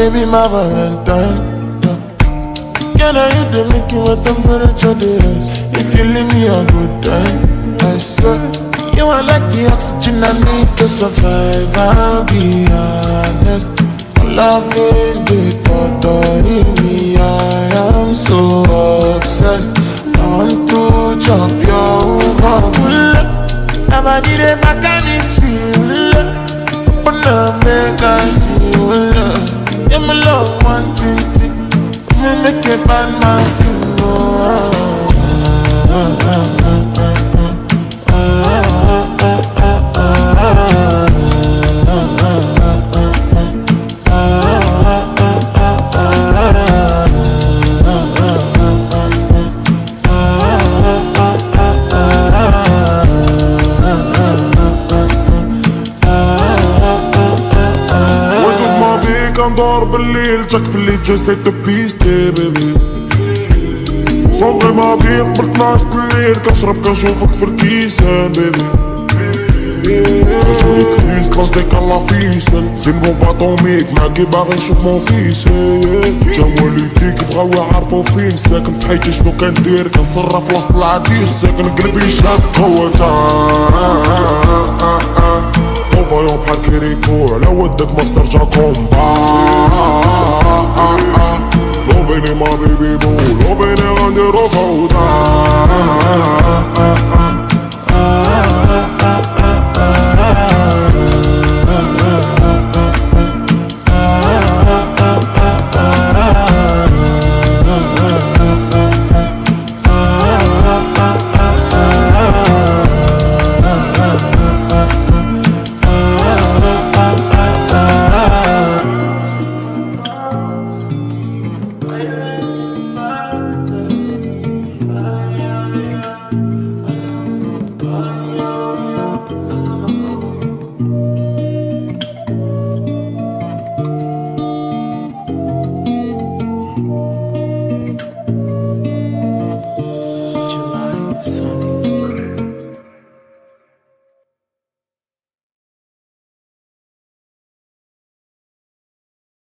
be my Valentine. Can I hit the make you a temperature rise? If you leave me a good time, I swear you are like the oxygen I need to survive. I'll be honest, love is the thought in me. I am so obsessed. I want to chop your heart. Never did a back and it's real. But now make us see. Yeah, my love one thing. Me make a bad man sing. ندور بالليل جاك في الليل جيسي تو بيستي بيبي صوفي ما في قبل 12 الليل كنشرب كنشوفك في الكيسان بيبي خرجوني كريس لاش ديك الله فيسن زين بومب اتوميك معاكي باغي نشوف مون فيس تا والديك بغاو يعرفو فين ساكن في حياتي شنو كندير كنصرف وسط العديس ساكن قلبي شاف قوة فايون بحال كيريكو على ودك ما ترجع كومبا لوفيني ما بيبي بو لوفيني غنديرو فوضى